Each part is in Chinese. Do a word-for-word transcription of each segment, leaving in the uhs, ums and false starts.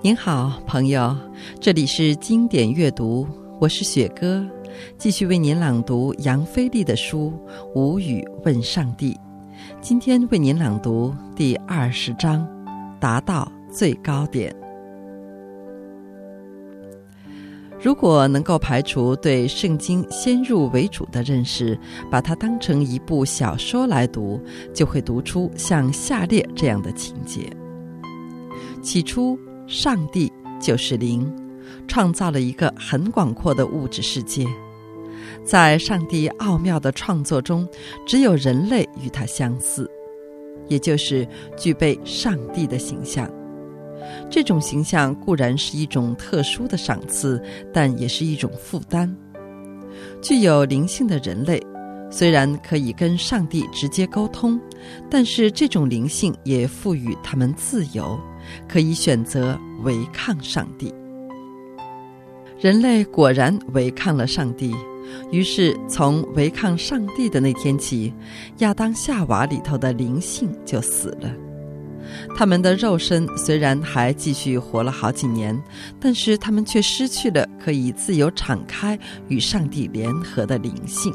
您好，朋友，这里是经典阅读，我是雪哥，继续为您朗读杨菲利的书《无语问上帝》。今天为您朗读第二十章，达到最高点。如果能够排除对圣经先入为主的认识，把它当成一部小说来读，就会读出像下列这样的情节。起初，上帝就是灵，创造了一个很广阔的物质世界。在上帝奥妙的创作中，只有人类与他相似，也就是具备上帝的形象。这种形象固然是一种特殊的赏赐，但也是一种负担。具有灵性的人类虽然可以跟上帝直接沟通，但是这种灵性也赋予他们自由，可以选择违抗上帝。人类果然违抗了上帝，于是从违抗上帝的那天起，亚当夏娃里头的灵性就死了。他们的肉身虽然还继续活了好几年，但是他们却失去了可以自由敞开与上帝联合的灵性。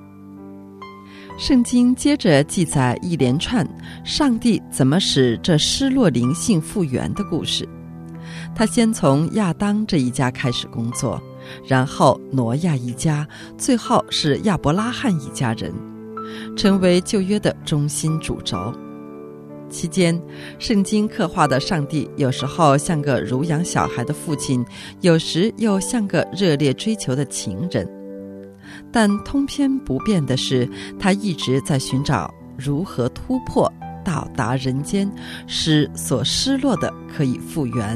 圣经接着记载一连串上帝怎么使这失落灵性复原的故事。他先从亚当这一家开始工作，然后挪亚一家，最后是亚伯拉罕一家人，成为旧约的中心主轴。期间，圣经刻画的上帝有时候像个乳养小孩的父亲，有时又像个热烈追求的情人。但通篇不变的是，他一直在寻找如何突破到达人间，使所失落的可以复原。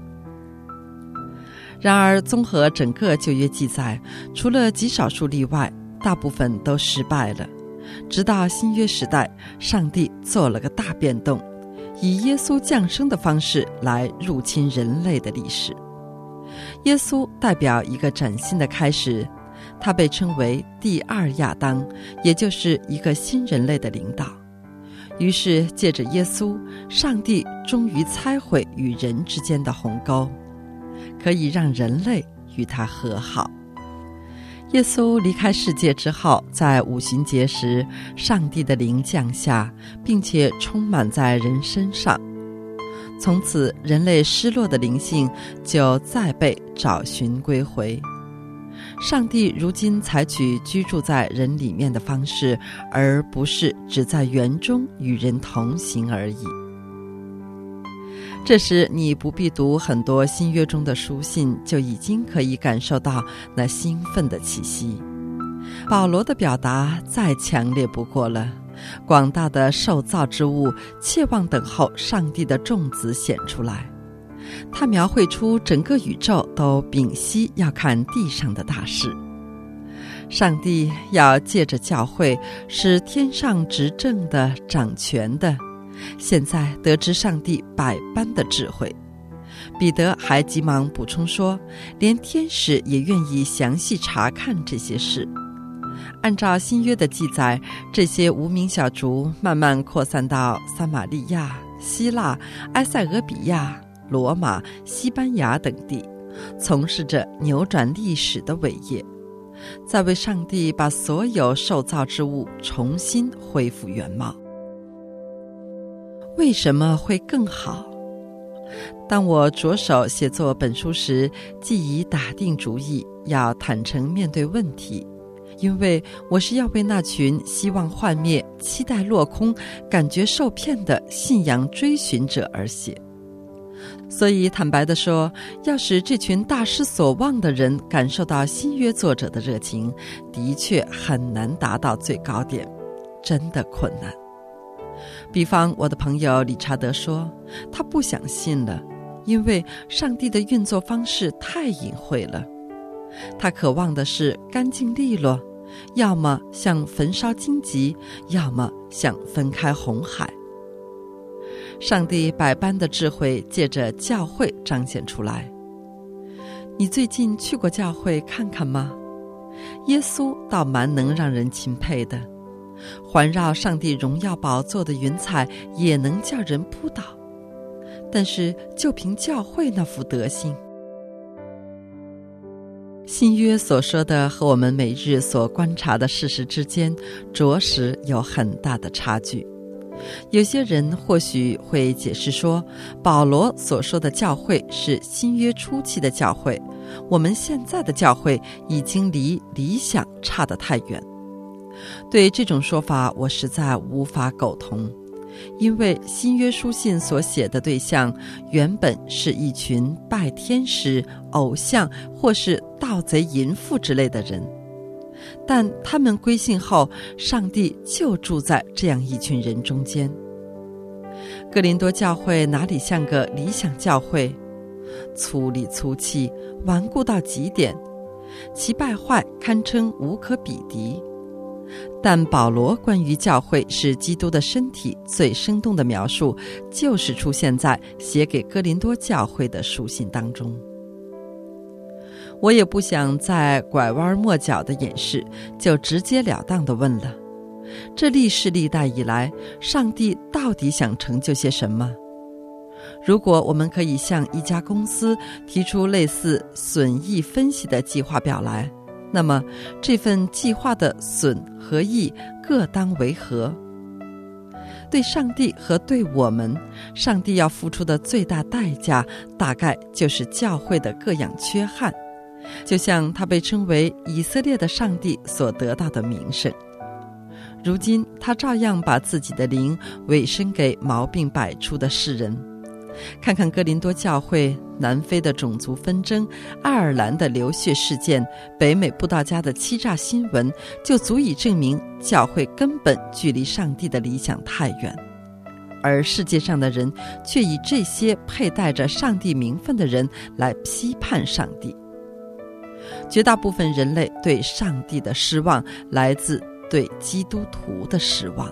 然而综合整个旧约记载，除了极少数例外，大部分都失败了。直到新约时代，上帝做了个大变动，以耶稣降生的方式来入侵人类的历史。耶稣代表一个崭新的开始，他被称为第二亚当，也就是一个新人类的领导。于是借着耶稣，上帝终于拆毁与人之间的鸿沟，可以让人类与他和好。耶稣离开世界之后，在五旬节时，上帝的灵降下，并且充满在人身上。从此，人类失落的灵性就再被找寻归回。上帝如今采取居住在人里面的方式，而不是只在园中与人同行而已。这时你不必读很多新约中的书信，就已经可以感受到那兴奋的气息。保罗的表达再强烈不过了，广大的受造之物切望等候上帝的众子显出来。他描绘出整个宇宙都屏息要看地上的大事。上帝要借着教会使天上执政的掌权的现在得知上帝百般的智慧。彼得还急忙补充说，连天使也愿意详细查看这些事。按照新约的记载，这些无名小卒慢慢扩散到撒玛利亚、希腊、埃塞俄比亚、罗马、西班牙等地，从事着扭转历史的伟业，在为上帝把所有受造之物重新恢复原貌。为什么会更好？当我着手写作本书时，既已打定主意要坦诚面对问题，因为我是要为那群希望幻灭、期待落空、感觉受骗的信仰追寻者而写。所以坦白地说，要使这群大失所望的人感受到新约作者的热情，的确很难达到最高点，真的困难。比方我的朋友理查德说，他不想信了，因为上帝的运作方式太隐晦了。他渴望的是干净利落，要么像焚烧荆棘，要么像分开红海。上帝百般的智慧借着教会彰显出来。你最近去过教会看看吗？耶稣倒蛮能让人钦佩的，环绕上帝荣耀宝座的云彩也能叫人扑倒。 但是就凭教会那副德行。新约所说的和我们每日所观察的事实之间着实有很大的差距。有些人或许会解释说，保罗所说的教会是新约初期的教会，我们现在的教会已经离理想差得太远。对这种说法我实在无法苟同，因为新约书信所写的对象原本是一群拜天使、偶像或是盗贼淫妇之类的人，但他们归信后，上帝就住在这样一群人中间。哥林多教会哪里像个理想教会？粗里粗气，顽固到极点，其败坏堪称无可比敌。但保罗关于教会是基督的身体最生动的描述，就是出现在写给哥林多教会的书信当中。我也不想再拐弯抹角的掩饰，就直截了当地问了，这历世历代以来，上帝到底想成就些什么？如果我们可以向一家公司提出类似损益分析的计划表来，那么这份计划的损和益各当为何？对上帝和对我们，上帝要付出的最大代价大概就是教会的各样缺憾，就像他被称为以色列的上帝所得到的名声。如今他照样把自己的灵委身给毛病百出的世人。看看哥林多教会、南非的种族纷争、爱尔兰的流血事件、北美布道家的欺诈新闻，就足以证明教会根本距离上帝的理想太远，而世界上的人却以这些佩戴着上帝名分的人来批判上帝。绝大部分人类对上帝的失望来自对基督徒的失望。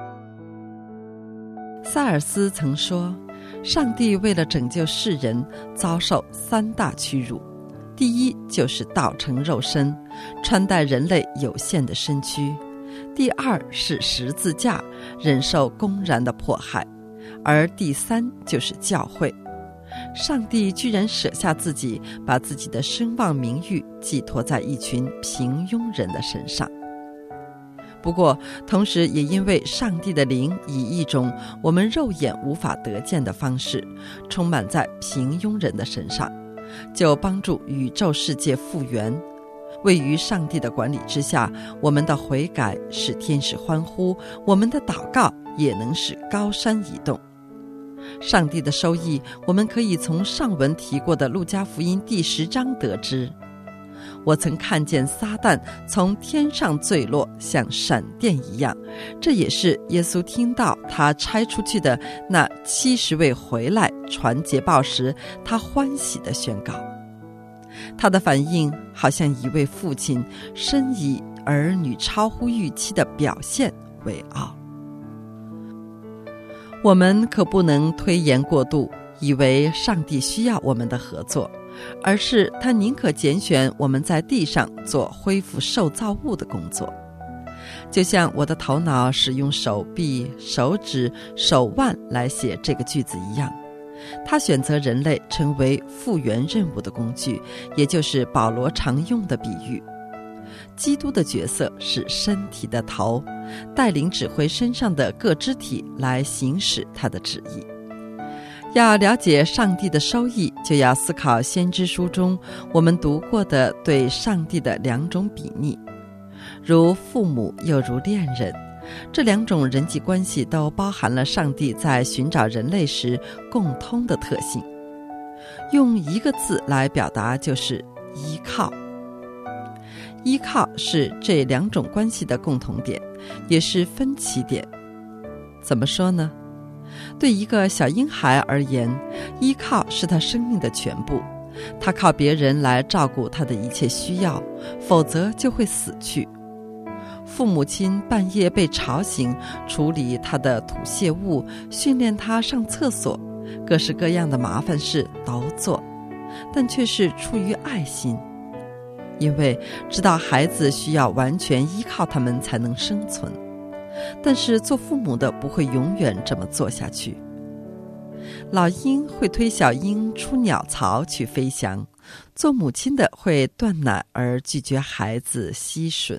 萨尔斯曾说，上帝为了拯救世人遭受三大屈辱，第一就是道成肉身，穿戴人类有限的身躯；第二是十字架，忍受公然的迫害；而第三就是教会。上帝居然舍下自己，把自己的声望名誉寄托在一群平庸人的身上。不过同时也因为上帝的灵以一种我们肉眼无法得见的方式充满在平庸人的身上，就帮助宇宙世界复原。位于上帝的管理之下，我们的悔改使天使欢呼，我们的祷告也能使高山移动。上帝的收益，我们可以从上文提过的路加福音第十章得知。我曾看见撒旦从天上坠落，像闪电一样，这也是耶稣听到他差出去的那七十位回来传捷报时，他欢喜的宣告。他的反应好像一位父亲深以儿女超乎预期的表现为傲。我们可不能推延过度，以为上帝需要我们的合作，而是他宁可拣选我们在地上做恢复受造物的工作。就像我的头脑使用手臂、手指、手腕来写这个句子一样，他选择人类成为复原任务的工具，也就是保罗常用的比喻。基督的角色是身体的头，带领指挥身上的各肢体来行使他的旨意。要了解上帝的收益，就要思考先知书中我们读过的对上帝的两种比拟，如父母又如恋人。这两种人际关系都包含了上帝在寻找人类时共通的特性。用一个字来表达，就是依靠。依靠是这两种关系的共同点，也是分歧点。怎么说呢？对一个小婴孩而言，依靠是他生命的全部，他靠别人来照顾他的一切需要，否则就会死去。父母亲半夜被吵醒，处理他的吐泻物，训练他上厕所，各式各样的麻烦事都做，但却是出于爱心，因为知道孩子需要完全依靠他们才能生存。但是做父母的不会永远这么做下去。 老鹰会推小鹰出鸟巢去飞翔，做母亲的会断奶而拒绝孩子吸吮。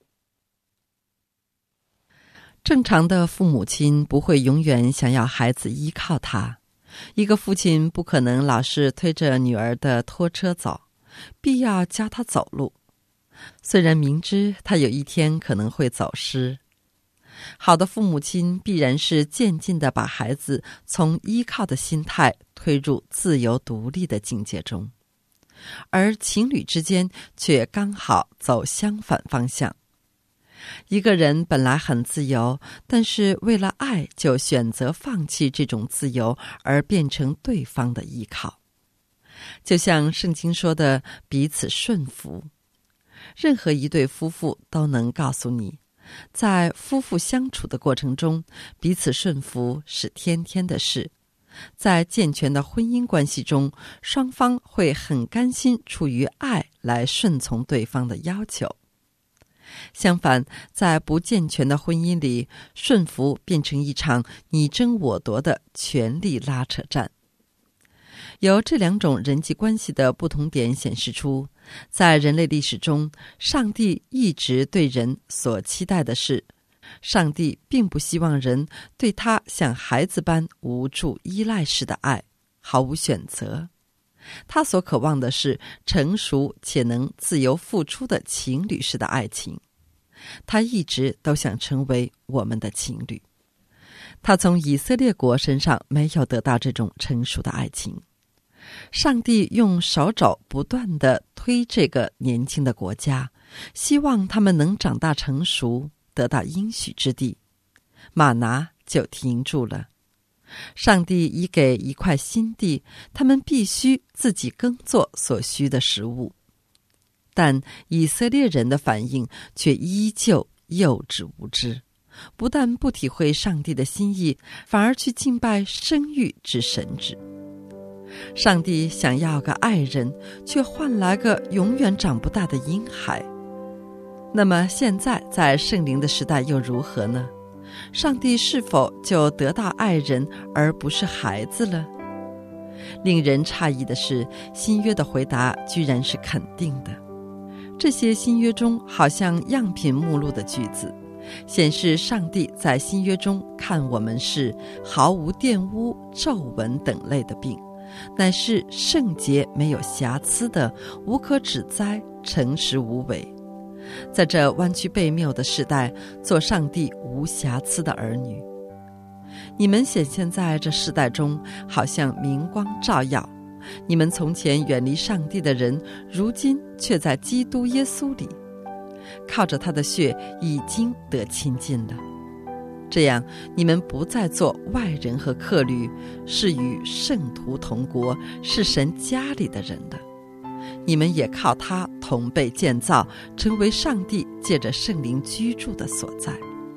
正常的父母亲不会永远想要孩子依靠他，一个父亲不可能老是推着女儿的拖车走，必要教他走路，虽然明知他有一天可能会走失。好的父母亲必然是渐进地把孩子从依靠的心态推入自由独立的境界中，而情侣之间却刚好走相反方向。一个人本来很自由，但是为了爱就选择放弃这种自由，而变成对方的依靠。就像圣经说的，彼此顺服。任何一对夫妇都能告诉你，在夫妇相处的过程中，彼此顺服是天天的事。在健全的婚姻关系中，双方会很甘心出于爱来顺从对方的要求。相反，在不健全的婚姻里，顺服变成一场你争我夺的权力拉扯战。由这两种人际关系的不同点显示出，在人类历史中，上帝一直对人所期待的是，上帝并不希望人对他像孩子般无助依赖式的爱，毫无选择。他所渴望的是成熟且能自由付出的情侣式的爱情。他一直都想成为我们的情侣。他从以色列国身上没有得到这种成熟的爱情。上帝用手肘不断地推这个年轻的国家，希望他们能长大成熟，得到应许之地。玛拿就停住了。上帝已给一块新地，他们必须自己耕作所需的食物。但以色列人的反应却依旧幼稚无知，不但不体会上帝的心意，反而去敬拜生育之神旨。上帝想要个爱人，却换来个永远长不大的婴孩。那么现在在圣灵的时代又如何呢？上帝是否就得到爱人而不是孩子了？令人诧异的是，新约的回答居然是肯定的。这些新约中好像样品目录的句子，显示上帝在新约中看我们是毫无玷污、皱纹等类的病，乃是圣洁没有瑕疵的，无可指摘，诚实无伪。在这弯曲悖谬的时代，做上帝无瑕疵的儿女。你们显现在这世代中，好像明光照耀。你们从前远离上帝的人，如今却在基督耶稣里，靠着他的血已经得亲近了。这样，你们不再做外人和客旅，是与圣徒同国，是神家里的人了。你们也靠他同被建造，成为上帝借着圣灵居住的所在。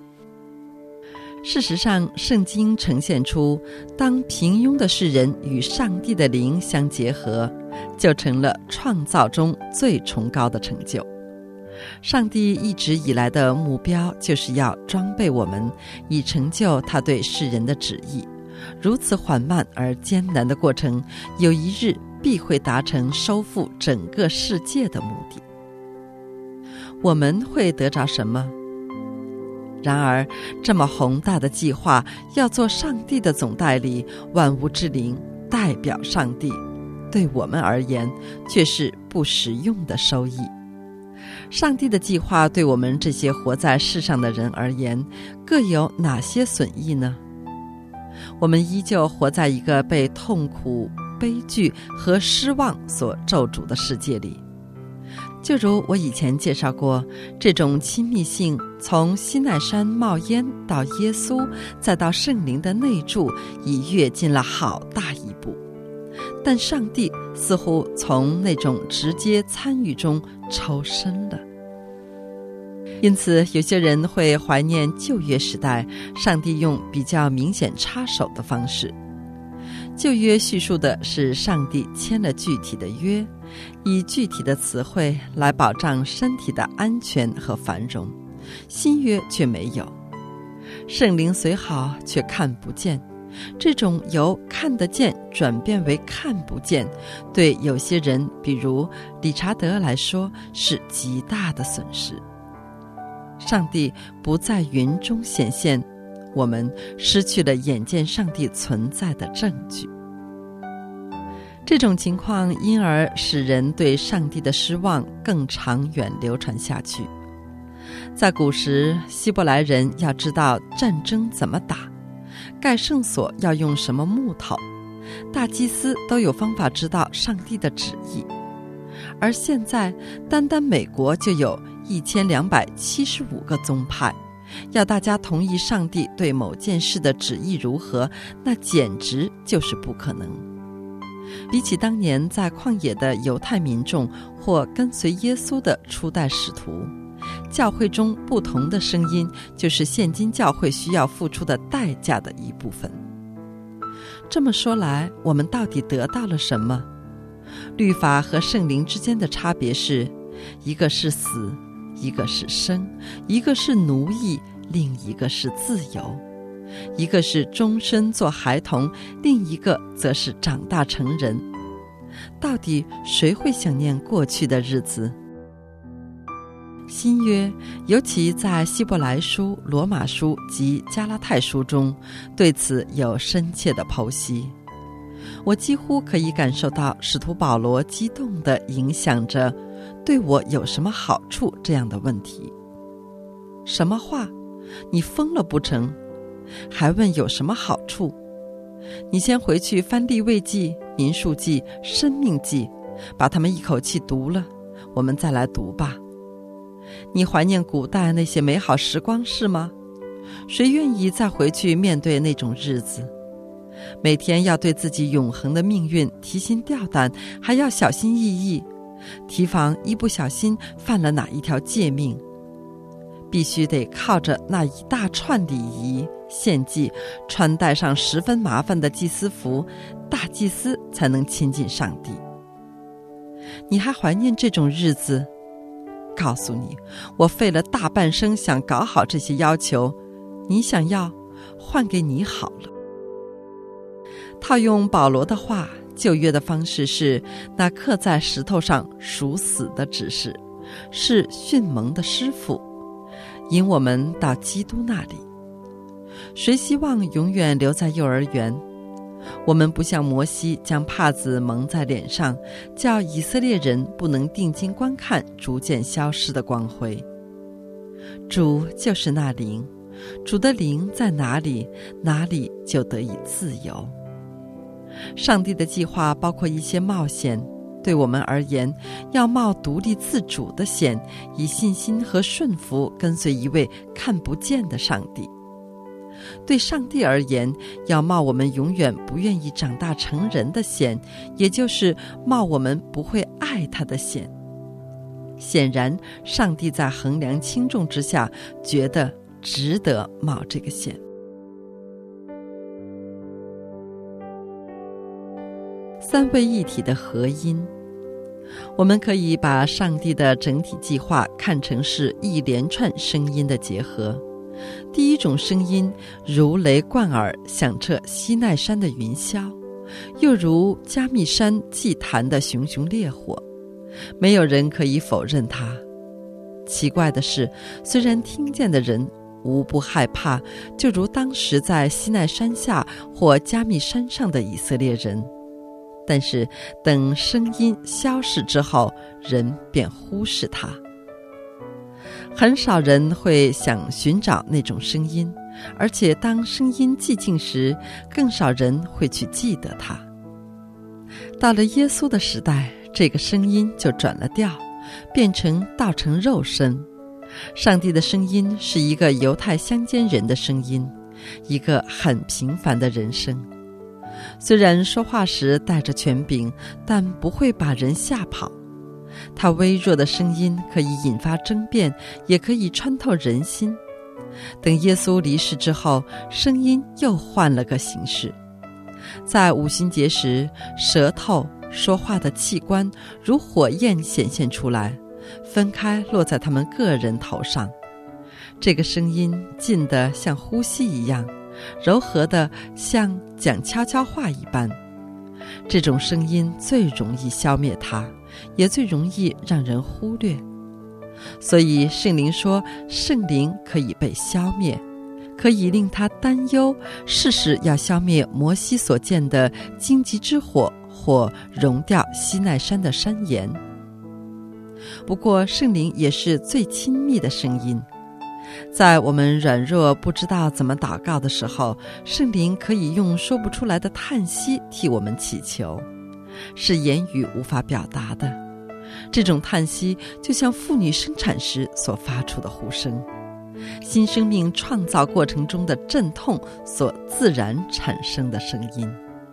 事实上，圣经呈现出，当平庸的世人与上帝的灵相结合，就成了创造中最崇高的成就。上帝一直以来的目标就是要装备我们，以成就他对世人的旨意。如此缓慢而艰难的过程，有一日必会达成收复整个世界的目的。我们会得着什么？然而，这么宏大的计划，要做上帝的总代理，万物之灵代表上帝，对我们而言却是不实用的收益。上帝的计划对我们这些活在世上的人而言，各有哪些损益呢？我们依旧活在一个被痛苦、悲剧和失望所咒诅的世界里。就如我以前介绍过，这种亲密性从西奈山冒烟到耶稣，再到圣灵的内住，已跃进了好大一步。但上帝似乎从那种直接参与中抽身了。因此，有些人会怀念旧约时代，上帝用比较明显插手的方式。旧约叙述的是上帝签了具体的约，以具体的词汇来保障身体的安全和繁荣，新约却没有。圣灵虽好，却看不见， 这种由看得见转变为看不见，对有些人，比如理查德来说，是极大的损失。上帝不在云中显现，我们失去了眼见上帝存在的证据。这种情况因而使人对上帝的失望更长远流传下去。在古时，希伯来人要知道战争怎么打，盖圣所要用什么木头，大祭司都有方法知道上帝的旨意。而现在单单美国就有一千两百七十五个宗派，要大家同意上帝对某件事的旨意如何，那简直就是不可能。比起当年在旷野的犹太民众或跟随耶稣的初代使徒，教会中不同的声音就是现今教会需要付出的代价的一部分。这么说来，我们到底得到了什么？律法和圣灵之间的差别是，一个是死，一个是生，一个是奴役，另一个是自由，一个是终身做孩童，另一个则是长大成人。到底谁会想念过去的日子？新约，尤其在希伯来书、罗马书及加拉太书中，对此有深切的剖析。我几乎可以感受到使徒保罗激动地影响着对我有什么好处这样的问题。什么话？你疯了不成？还问有什么好处？你先回去翻利未记、民数记、申命记，把它们一口气读了，我们再来读吧。你怀念古代那些美好时光是吗？谁愿意再回去面对那种日子？每天要对自己永恒的命运提心吊胆，还要小心翼翼，提防一不小心犯了哪一条诫命。必须得靠着那一大串礼仪献祭，穿戴上十分麻烦的祭司服，大祭司才能亲近上帝。你还怀念这种日子？告诉你，我费了大半生想搞好这些要求，你想要，换给你好了。套用保罗的话，旧约的方式是那刻在石头上属死的指示，是训蒙的师傅，引我们到基督那里。谁希望永远留在幼儿园？我们不像摩西将帕子蒙在脸上，叫以色列人不能定睛观看逐渐消失的光辉。主就是那灵，主的灵在哪里，哪里就得以自由。上帝的计划包括一些冒险，对我们而言，要冒独立自主的险，以信心和顺服跟随一位看不见的上帝。对上帝而言，要冒我们永远不愿意长大成人的险，也就是冒我们不会爱他的险。显然，上帝在衡量轻重之下，觉得值得冒这个险。三位一体的合一，我们可以把上帝的整体计划看成是一连串声音的结合。第一种声音如雷贯耳，响彻西奈山的云霄，又如加密山祭坛的熊熊烈火，没有人可以否认它。奇怪的是，虽然听见的人无不害怕，就如当时在西奈山下或加密山上的以色列人，但是等声音消逝之后，人便忽视它。很少人会想寻找那种声音，而且当声音寂静时，更少人会去记得它。到了耶稣的时代，这个声音就转了调，变成道成肉身。上帝的声音是一个犹太乡间人的声音，一个很平凡的人声。虽然说话时带着权柄，但不会把人吓跑。他微弱的声音可以引发争辩，也可以穿透人心。等耶稣离世之后，声音又换了个形式。在五旬节时，舌头说话的器官如火焰显现出来，分开落在他们个人头上。这个声音近得像呼吸一样， 柔和的像讲悄悄话一般。这种声音最容易消灭它，也最容易让人忽略。所以圣灵说，圣灵可以被消灭，可以令他担忧，事事要消灭摩西所见的荆棘之火，或熔掉西奈山的山岩。不过圣灵也是最亲密的声音，在我们软弱不知道怎么祷告的时候，圣灵可以用说不出来的叹息替我们祈求，是言语无法表达的。这种叹息就像妇女生产时所发出的呼声，新生命创造过程中的阵痛所自然产生的声音。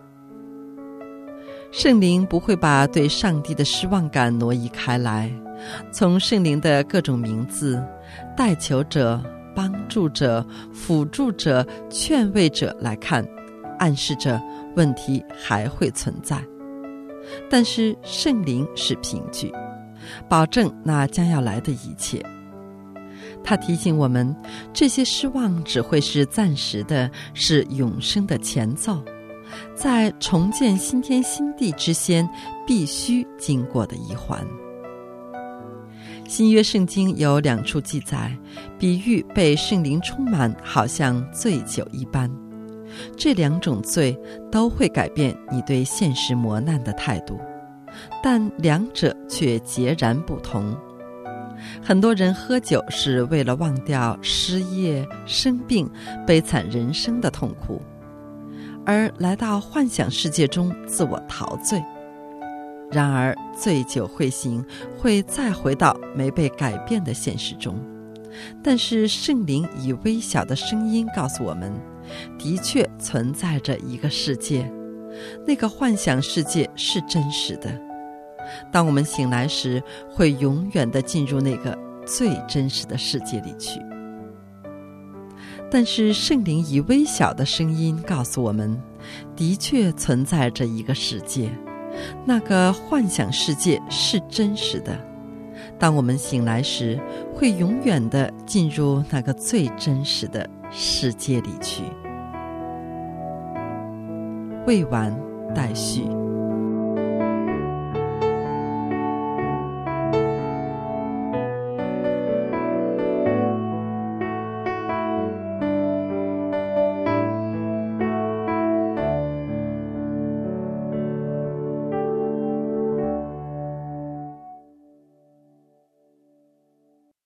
圣灵不会把对上帝的失望感挪移开来。从圣灵的各种名字，代求者、帮助者、辅助者、劝慰者来看，暗示着问题还会存在。但是圣灵是凭据，保证那将要来的一切。他提醒我们，这些失望只会是暂时的，是永生的前奏，在重建新天新地之先必须经过的一环。新约圣经有两处记载，比喻被圣灵充满，好像醉酒一般。这两种醉都会改变你对现实磨难的态度，但两者却截然不同。很多人喝酒是为了忘掉失业、生病、悲惨人生的痛苦，而来到幻想世界中自我陶醉。然而醉酒会醒，会再回到没被改变的现实中。但是圣灵以微小的声音告诉我们，的确存在着一个世界，那个幻想世界是真实的。当我们醒来时，会永远地进入那个最真实的世界里去。但是圣灵以微小的声音告诉我们，的确存在着一个世界，那个幻想世界是真实的。当我们醒来时，会永远地进入那个最真实的世界里去。未完待续。